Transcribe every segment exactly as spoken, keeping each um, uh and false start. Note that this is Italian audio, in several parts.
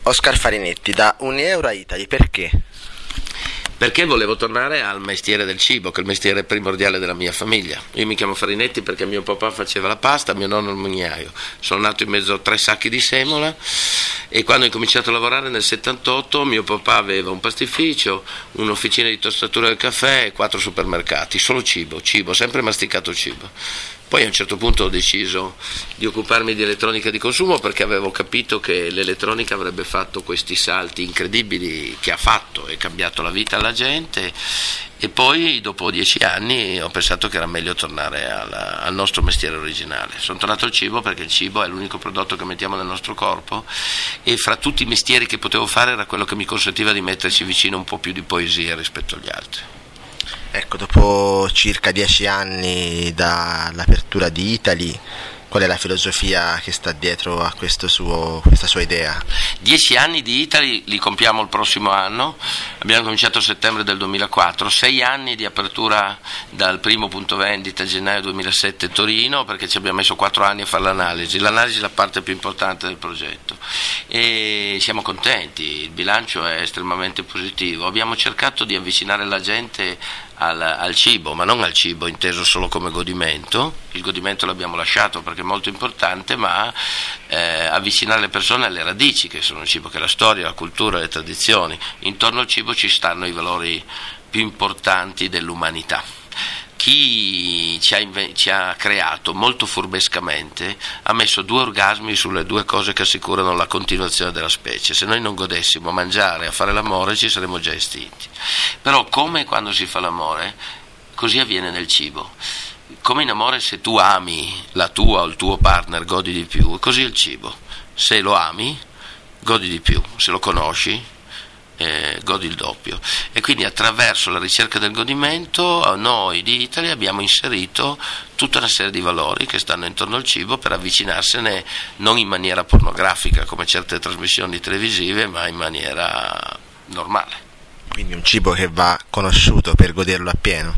Oscar Farinetti, da Unieuro Italy, perché? Perché volevo tornare al mestiere del cibo, che è il mestiere primordiale della mia famiglia. Io mi chiamo Farinetti perché mio papà faceva la pasta, mio nonno il mugnaio. Sono nato in mezzo a tre sacchi di semola e quando ho incominciato a lavorare nel settantotto mio papà aveva un pastificio, un'officina di tostatura del caffè e quattro supermercati, solo cibo, cibo, sempre masticato cibo. Poi a un certo punto ho deciso di occuparmi di elettronica di consumo perché avevo capito che l'elettronica avrebbe fatto questi salti incredibili che ha fatto e cambiato la vita alla gente, e poi dopo dieci anni ho pensato che era meglio tornare al, al nostro mestiere originale. Sono tornato al cibo perché il cibo è l'unico prodotto che mettiamo nel nostro corpo e fra tutti i mestieri che potevo fare era quello che mi consentiva di metterci vicino un po' più di poesia rispetto agli altri. Ecco, dopo circa dieci anni dall'apertura di Italy, qual è la filosofia che sta dietro a questo suo, questa sua idea? Dieci anni di Italy li compiamo il prossimo anno, abbiamo cominciato a settembre del duemilaquattro, sei anni di apertura dal primo punto vendita gennaio duemilasette Torino, perché ci abbiamo messo quattro anni a fare l'analisi, l'analisi è la parte più importante del progetto e siamo contenti, il bilancio è estremamente positivo, abbiamo cercato di avvicinare la gente Al, al cibo, ma non al cibo inteso solo come godimento, il godimento l'abbiamo lasciato perché è molto importante, ma eh, avvicinare le persone alle radici che sono il cibo, che è la storia, la cultura, le tradizioni. Intorno al cibo ci stanno i valori più importanti dell'umanità. Chi ci ha, inve- ci ha creato molto furbescamente ha messo due orgasmi sulle due cose che assicurano la continuazione della specie. Se noi non godessimo a mangiare e a fare l'amore ci saremmo già estinti. Però come quando si fa l'amore, così avviene nel cibo. Come in amore, se tu ami la tua o il tuo partner godi di più, così è il cibo. Se lo ami godi di più, se lo conosci Eh, godi il doppio, e quindi attraverso la ricerca del godimento noi di Italy abbiamo inserito tutta una serie di valori che stanno intorno al cibo per avvicinarsene non in maniera pornografica come certe trasmissioni televisive, ma in maniera normale. Quindi un cibo che va conosciuto per goderlo appieno?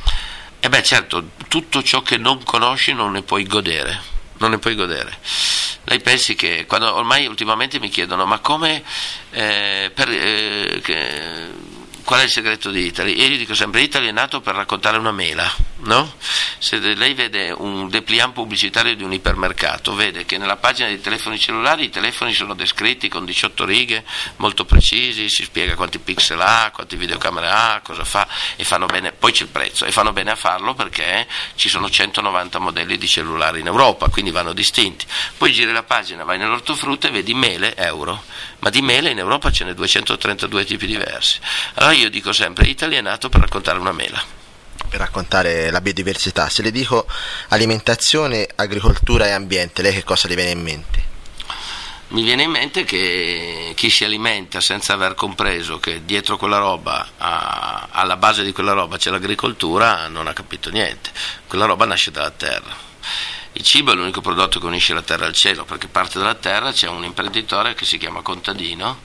E beh certo, tutto ciò che non conosci non ne puoi godere, non ne puoi godere. Lei pensi che quando ormai ultimamente mi chiedono ma come eh, per, eh, che, qual è il segreto di Italy? E io gli dico sempre: Italy è nato per raccontare una mela, no? Se lei vede un dépliant pubblicitario di un ipermercato, vede che nella pagina dei telefoni cellulari i telefoni sono descritti con diciotto righe molto precisi, si spiega quanti pixel ha, quanti videocamere ha, cosa fa, e fanno bene, poi c'è il prezzo, e fanno bene a farlo perché ci sono centonovanta modelli di cellulari in Europa, quindi vanno distinti. Poi giri la pagina, vai nell'ortofrutta e vedi mele, euro, ma di mele in Europa ce ne duecentotrentadue tipi diversi. Allora io dico sempre: Italy è nato per raccontare una mela, per raccontare la biodiversità. Se le dico alimentazione, agricoltura e ambiente, lei che cosa le viene in mente? Mi viene in mente che chi si alimenta senza aver compreso che dietro quella roba, a, alla base di quella roba c'è l'agricoltura, non ha capito niente. Quella roba nasce dalla terra. Il cibo è l'unico prodotto che unisce la terra al cielo, perché parte dalla terra, c'è un imprenditore che si chiama contadino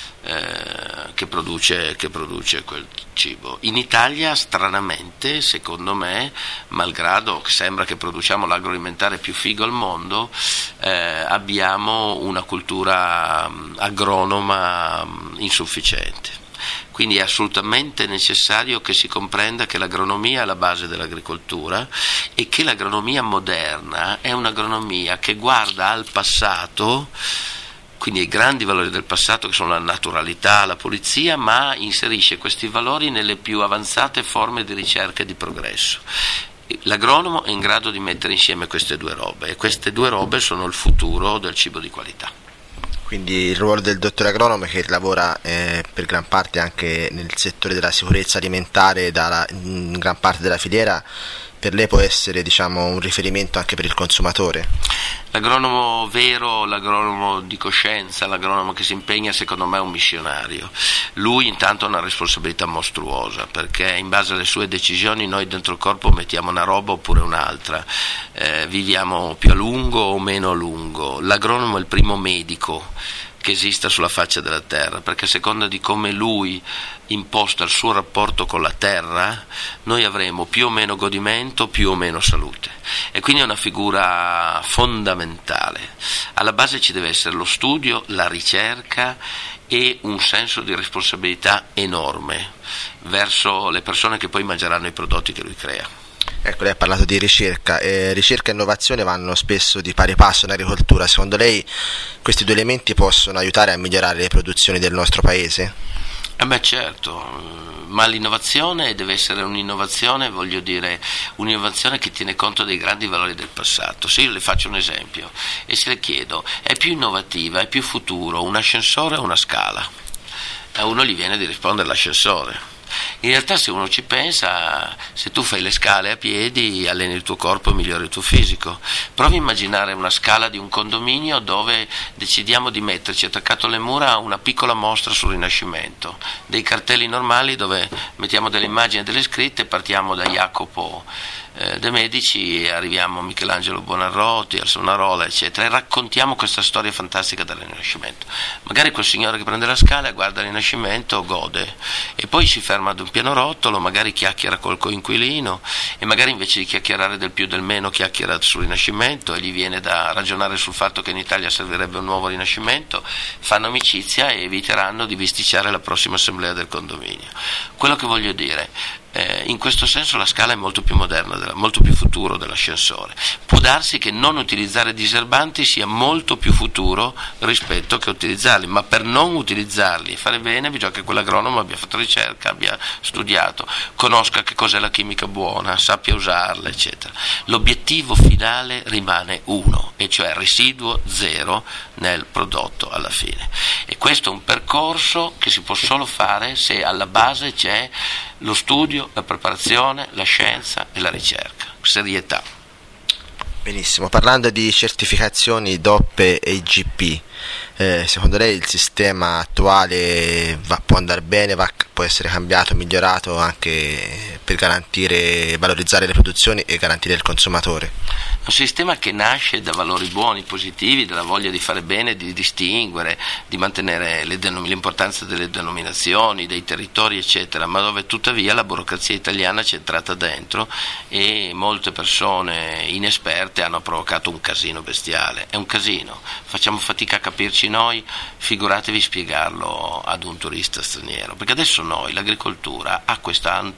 eh, che produce, che produce quel cibo. In Italia, stranamente, secondo me, malgrado sembra che produciamo l'agroalimentare più figo al mondo, eh, abbiamo una cultura agronoma insufficiente. Quindi è assolutamente necessario che si comprenda che l'agronomia è la base dell'agricoltura e che l'agronomia moderna è un'agronomia che guarda al passato, quindi ai grandi valori del passato che sono la naturalità, la pulizia, ma inserisce questi valori nelle più avanzate forme di ricerca e di progresso. L'agronomo è in grado di mettere insieme queste due robe e queste due robe sono il futuro del cibo di qualità. Quindi il ruolo del dottore agronomo, che lavora eh, per gran parte anche nel settore della sicurezza alimentare dalla, in gran parte della filiera, per lei può essere, diciamo, un riferimento anche per il consumatore? L'agronomo vero, l'agronomo di coscienza, l'agronomo che si impegna, secondo me è un missionario. Lui intanto ha una responsabilità mostruosa, perché in base alle sue decisioni noi dentro il corpo mettiamo una roba oppure un'altra, eh, viviamo più a lungo o meno a lungo. L'agronomo è il primo medico che esista sulla faccia della terra, perché a seconda di come lui imposta il suo rapporto con la terra, noi avremo più o meno godimento, più o meno salute, e quindi è una figura fondamentale. Alla base ci deve essere lo studio, la ricerca e un senso di responsabilità enorme verso le persone che poi mangeranno i prodotti che lui crea. Ecco, lei ha parlato di ricerca, eh, ricerca e innovazione vanno spesso di pari passo in agricoltura. Secondo lei questi due elementi possono aiutare a migliorare le produzioni del nostro paese? Eh beh, certo, ma l'innovazione deve essere un'innovazione, voglio dire, un'innovazione che tiene conto dei grandi valori del passato. Se io le faccio un esempio e se le chiedo, è più innovativa, è più futuro un ascensore o una scala? A uno gli viene di rispondere l'ascensore. In realtà, se uno ci pensa, se tu fai le scale a piedi alleni il tuo corpo e migliori il tuo fisico. Provi a immaginare una scala di un condominio dove decidiamo di metterci attaccato alle mura una piccola mostra sul Rinascimento, dei cartelli normali dove mettiamo delle immagini e delle scritte, partiamo da Jacopo eh, de' Medici e arriviamo a Michelangelo Buonarroti, al Savonarola, eccetera, e raccontiamo questa storia fantastica del Rinascimento. Magari quel signore che prende la scala guarda il Rinascimento, gode, e poi si ferma ad un pianorotolo, magari chiacchiera col coinquilino e magari invece di chiacchierare del più del meno chiacchiera sul Rinascimento e gli viene da ragionare sul fatto che in Italia servirebbe un nuovo Rinascimento, fanno amicizia e eviteranno di bisticciare la prossima assemblea del condominio. Quello che voglio dire, eh, in questo senso la scala è molto più moderna, della, molto più futuro dell'ascensore. Può darsi che non utilizzare diserbanti sia molto più futuro rispetto che utilizzarli, ma per non utilizzarli e fare bene bisogna che quell'agronomo abbia fatto ricerca, abbia studiato, conosca che cos'è la chimica buona, sappia usarla, eccetera. L'obiettivo finale rimane uno, e cioè residuo zero nel prodotto alla fine. E questo è un percorso che si può solo fare se alla base c'è lo studio, la preparazione, la scienza e la ricerca, serietà. Benissimo, parlando di certificazioni D O P e I G P, eh, secondo lei il sistema attuale va, può andare bene, va, può essere cambiato, migliorato anche per garantire e valorizzare le produzioni e garantire il consumatore? Un sistema che nasce da valori buoni, positivi, dalla voglia di fare bene, di distinguere, di mantenere le denom- l'importanza delle denominazioni, dei territori, eccetera, ma dove tuttavia la burocrazia italiana c'è entrata dentro e molte persone inesperte hanno provocato un casino bestiale. È un casino, facciamo fatica a capirci noi, figuratevi spiegarlo ad un turista straniero, perché adesso noi, l'agricoltura, ha questa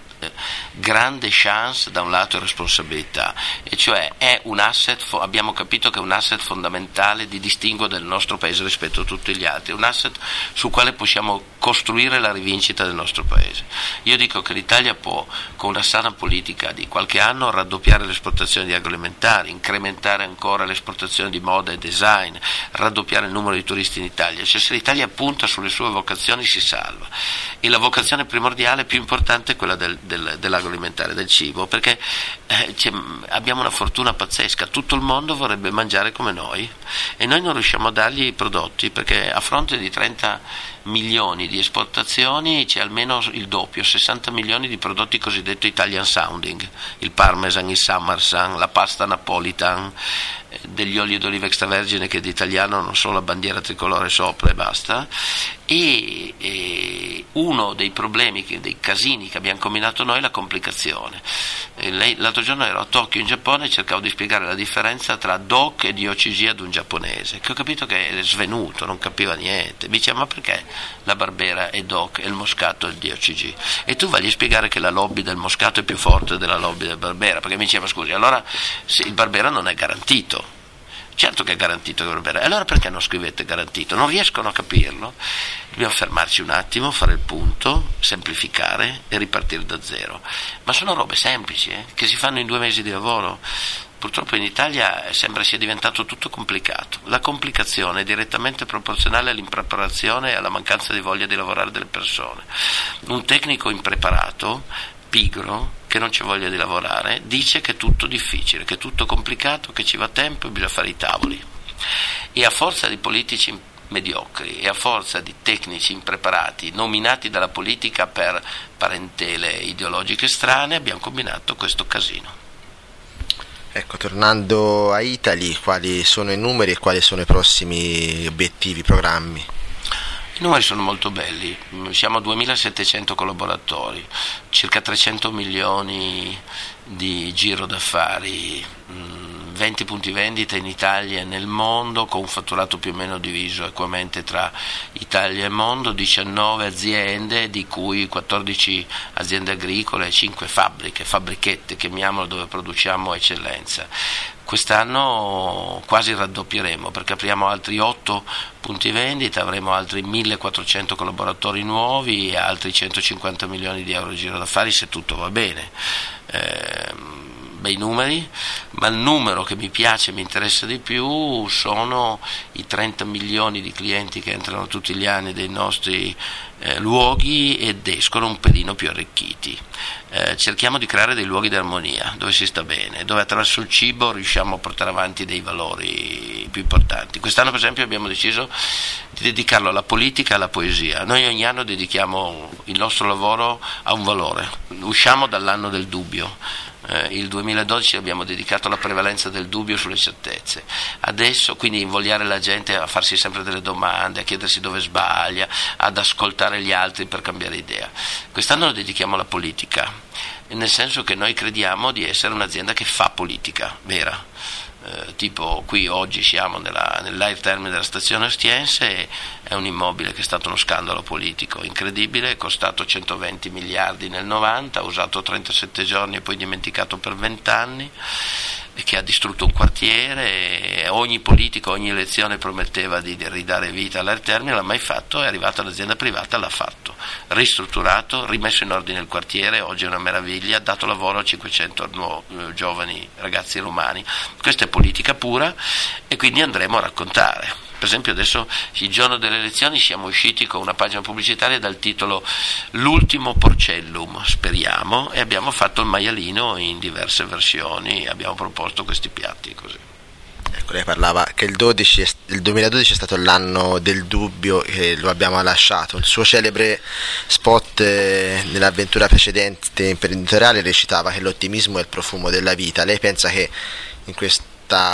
grande chance da un lato e responsabilità, e cioè è un asset, abbiamo capito che è un asset fondamentale di distinguo del nostro paese rispetto a tutti gli altri, un asset sul quale possiamo costruire la rivincita del nostro paese. Io dico che l'Italia può, con una sana politica di qualche anno, raddoppiare l'esportazione di agroalimentari, incrementare ancora l'esportazione di moda e design, raddoppiare il numero di turisti in Italia. Cioè, se l'Italia punta sulle sue vocazioni si salva, e la vocazione primordiale più importante è quella del Del, dell'agroalimentare, del cibo, perché eh, abbiamo una fortuna pazzesca, tutto il mondo vorrebbe mangiare come noi e noi non riusciamo a dargli i prodotti, perché a fronte di trenta milioni di esportazioni c'è almeno il doppio, sessanta milioni di prodotti cosiddetti Italian sounding, il parmesan, il Sammarsan, la pasta napolitan, degli oli d'oliva extravergine che d'italiano non solo la bandiera tricolore sopra e basta. E, e uno dei problemi, dei casini che abbiamo combinato noi è la complicazione. E lei, l'altro giorno ero a Tokyo in Giappone e cercavo di spiegare la differenza tra D O C e D O C G ad un giapponese, che ho capito che è svenuto, non capiva niente. Mi diceva: ma perché la Barbera è D O C e il Moscato è D O C G? E tu vai a spiegare che la lobby del Moscato è più forte della lobby del Barbera, perché mi diceva: scusi, allora se il Barbera non è garantito. Certo che è garantito il Barbera, e allora perché non scrivete garantito? Non riescono a capirlo. Dobbiamo fermarci un attimo, fare il punto, semplificare e ripartire da zero. Ma sono robe semplici, eh, che si fanno in due mesi di lavoro. Purtroppo in Italia sembra sia diventato tutto complicato. La complicazione è direttamente proporzionale all'impreparazione e alla mancanza di voglia di lavorare delle persone. Un tecnico impreparato, pigro, che non c'è voglia di lavorare, dice che è tutto difficile, che è tutto complicato, che ci va tempo e bisogna fare i tavoli. E a forza di politici mediocri e a forza di tecnici impreparati nominati dalla politica per parentele ideologiche strane abbiamo combinato questo casino. Ecco, tornando a Italy, quali sono i numeri e quali sono i prossimi obiettivi, programmi? I numeri sono molto belli, siamo a duemilasettecento collaboratori, circa trecento milioni di giro d'affari, venti punti vendita in Italia e nel mondo, con un fatturato più o meno diviso equamente tra Italia e mondo, diciannove aziende, di cui quattordici aziende agricole e cinque fabbriche, fabbrichette chiamiamolo, dove produciamo eccellenza. Quest'anno quasi raddoppieremo, perché apriamo altri otto punti vendita, avremo altri millequattrocento collaboratori nuovi e altri centocinquanta milioni di euro di giro d'affari, se tutto va bene. Eh, bei numeri, ma il numero che mi piace e mi interessa di più sono i trenta milioni di clienti che entrano tutti gli anni dei nostri eh, luoghi ed escono un pelino più arricchiti. Eh, cerchiamo di creare dei luoghi di armonia, dove si sta bene, dove attraverso il cibo riusciamo a portare avanti dei valori più importanti. Quest'anno per esempio abbiamo deciso di dedicarlo alla politica e alla poesia. Noi ogni anno dedichiamo il nostro lavoro a un valore, usciamo dall'anno del dubbio. Eh, il duemiladodici abbiamo dedicato alla prevalenza del dubbio sulle certezze, adesso quindi invogliare la gente a farsi sempre delle domande, a chiedersi dove sbaglia, ad ascoltare gli altri per cambiare idea. Quest'anno lo dedichiamo alla politica, nel senso che noi crediamo di essere un'azienda che fa politica vera. Eh, tipo qui oggi siamo nella, nel live termine della stazione Ostiense, è un immobile che è stato uno scandalo politico incredibile, è costato centoventi miliardi nel novanta, usato trentasette giorni e poi dimenticato per venti anni, e che ha distrutto un quartiere, e ogni politico, ogni elezione prometteva di ridare vita all'Air Terminal, l'ha mai fatto, è arrivata un'azienda privata, l'ha fatto, ristrutturato, rimesso in ordine il quartiere, oggi è una meraviglia, ha dato lavoro a cinquecento nuovi, eh, giovani ragazzi romani. Questa è politica pura e quindi andremo a raccontare. Per esempio adesso il giorno delle elezioni siamo usciti con una pagina pubblicitaria dal titolo L'ultimo Porcellum, speriamo, e abbiamo fatto il maialino in diverse versioni, abbiamo proposto questi piatti così. Ecco, lei parlava che il, dodici, il duemiladodici è stato l'anno del dubbio, che lo abbiamo lasciato. Il suo celebre spot eh, nell'avventura precedente imprenditoriale recitava che l'ottimismo è il profumo della vita. Lei pensa che in questo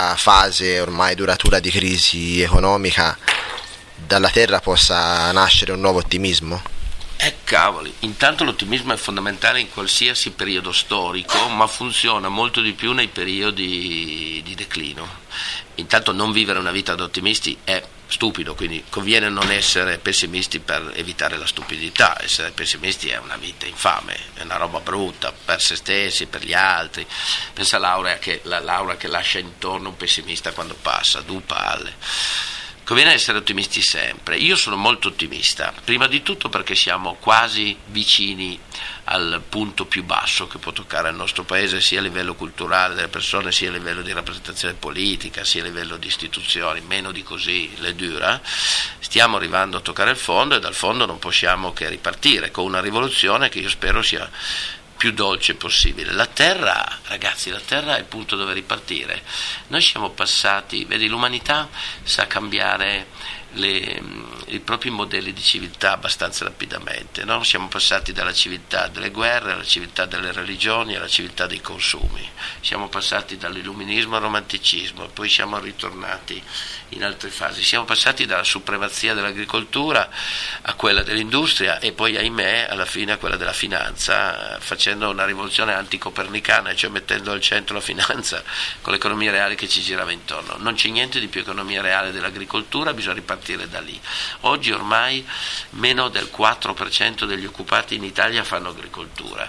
fase ormai duratura di crisi economica dalla terra possa nascere un nuovo ottimismo? Eh cavoli, intanto l'ottimismo è fondamentale in qualsiasi periodo storico, ma funziona molto di più nei periodi di declino. Intanto non vivere una vita da ottimisti è stupido, quindi conviene non essere pessimisti per evitare la stupidità. Essere pessimisti è una vita infame, è una roba brutta per se stessi, per gli altri. Pensa a Laura che, la Laura che lascia intorno un pessimista quando passa, due palle. Conviene essere ottimisti sempre. Io sono molto ottimista, prima di tutto perché siamo quasi vicini al punto più basso che può toccare il nostro paese, sia a livello culturale delle persone, sia a livello di rappresentazione politica, sia a livello di istituzioni. Meno di così le dura. Stiamo arrivando a toccare il fondo e dal fondo non possiamo che ripartire con una rivoluzione che io spero sia più dolce possibile. La terra, ragazzi, la terra è il punto dove ripartire. Noi siamo passati, vedi, l'umanità sa cambiare le, i propri modelli di civiltà abbastanza rapidamente, no? Siamo passati dalla civiltà delle guerre alla civiltà delle religioni, alla civiltà dei consumi, siamo passati dall'illuminismo al romanticismo, poi siamo ritornati in altre fasi, siamo passati dalla supremazia dell'agricoltura a quella dell'industria e poi, ahimè, alla fine a quella della finanza, facendo una rivoluzione anticopernicana, cioè mettendo al centro la finanza con l'economia reale che ci girava intorno. Non c'è niente di più economia reale dell'agricoltura, bisogna ripartire da lì. Oggi ormai meno del quattro per cento degli occupati in Italia fanno agricoltura.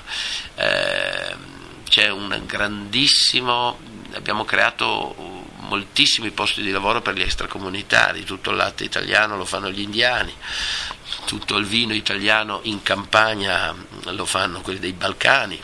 Eh, c'è un grandissimo, abbiamo creato moltissimi posti di lavoro per gli extracomunitari, tutto il latte italiano lo fanno gli indiani, tutto il vino italiano in Campania lo fanno quelli dei Balcani,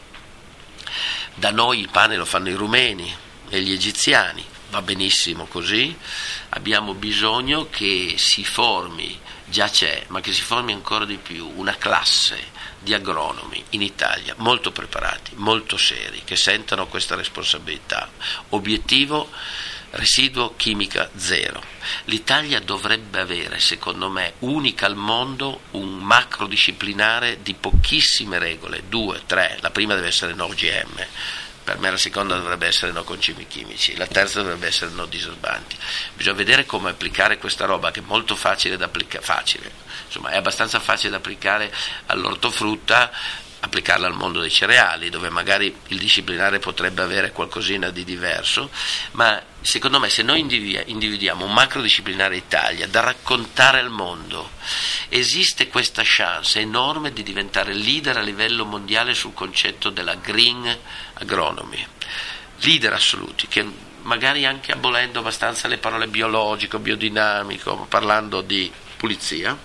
da noi il pane lo fanno i rumeni e gli egiziani, va benissimo così. Abbiamo bisogno che si formi, già c'è, ma che si formi ancora di più, una classe di agronomi in Italia molto preparati, molto seri, che sentano questa responsabilità. Obiettivo: residuo chimica zero. L'Italia dovrebbe avere, secondo me, unica al mondo, un macrodisciplinare di pochissime regole, due, tre. La prima deve essere no O G M, Per me la seconda dovrebbe essere no concimi chimici, la terza dovrebbe essere no diserbanti. Bisogna vedere come applicare questa roba, che è molto facile da applicare, facile, insomma è abbastanza facile da applicare all'ortofrutta, applicarla al mondo dei cereali, dove magari il disciplinare potrebbe avere qualcosina di diverso, ma secondo me se noi individuiamo un macrodisciplinare Italia da raccontare al mondo, esiste questa chance enorme di diventare leader a livello mondiale sul concetto della green agronomy, leader assoluti, che magari anche abolendo abbastanza le parole biologico, biodinamico, parlando di pulizia.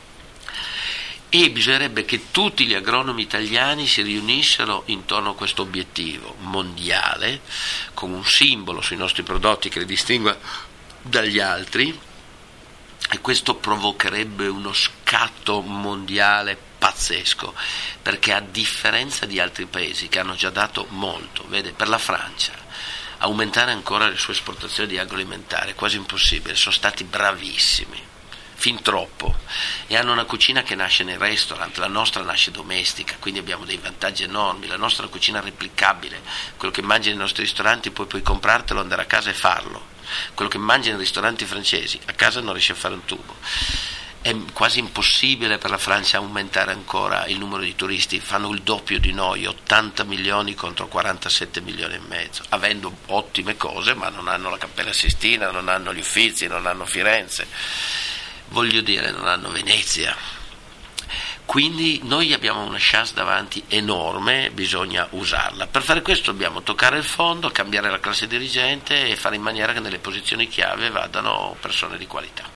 E bisognerebbe che tutti gli agronomi italiani si riunissero intorno a questo obiettivo mondiale, con un simbolo sui nostri prodotti che li distingua dagli altri, e questo provocherebbe uno scatto mondiale pazzesco, perché a differenza di altri paesi che hanno già dato molto, vede, per la Francia aumentare ancora le sue esportazioni di agroalimentare è quasi impossibile, sono stati bravissimi, fin troppo, e hanno una cucina che nasce nei restaurant, la nostra nasce domestica, quindi abbiamo dei vantaggi enormi, la nostra cucina è replicabile, quello che mangi nei nostri ristoranti poi puoi comprartelo, andare a casa e farlo, quello che mangi nei ristoranti francesi a casa non riesci a fare un tubo. È quasi impossibile per la Francia aumentare ancora il numero di turisti, fanno il doppio di noi, ottanta milioni contro quarantasette milioni e mezzo, avendo ottime cose, ma non hanno la Cappella Sistina, non hanno gli Uffizi, non hanno Firenze, voglio dire, non hanno Venezia. Quindi noi abbiamo una chance davanti enorme, bisogna usarla. Per fare questo dobbiamo toccare il fondo, cambiare la classe dirigente e fare in maniera che nelle posizioni chiave vadano persone di qualità.